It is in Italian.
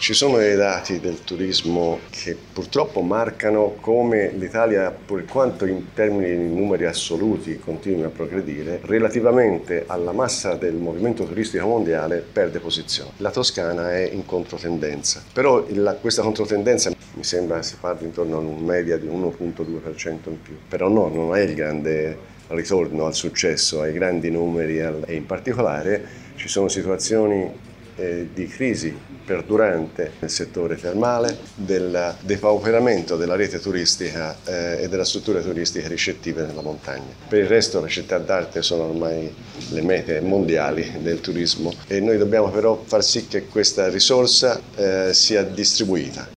Ci sono dei dati del turismo che purtroppo marcano come l'Italia, per quanto in termini di numeri assoluti continui a progredire, relativamente alla massa del movimento turistico mondiale perde posizione. La Toscana è in controtendenza, però questa controtendenza mi sembra si parli intorno a una media di 1,2% in più, però no, non è il grande ritorno al successo, ai grandi numeri e in particolare ci sono situazioni di crisi perdurante nel settore termale, del depauperamento della rete turistica e della struttura turistica ricettive nella montagna. Per il resto le città d'arte sono ormai le mete mondiali del turismo e noi dobbiamo però far sì che questa risorsa sia distribuita.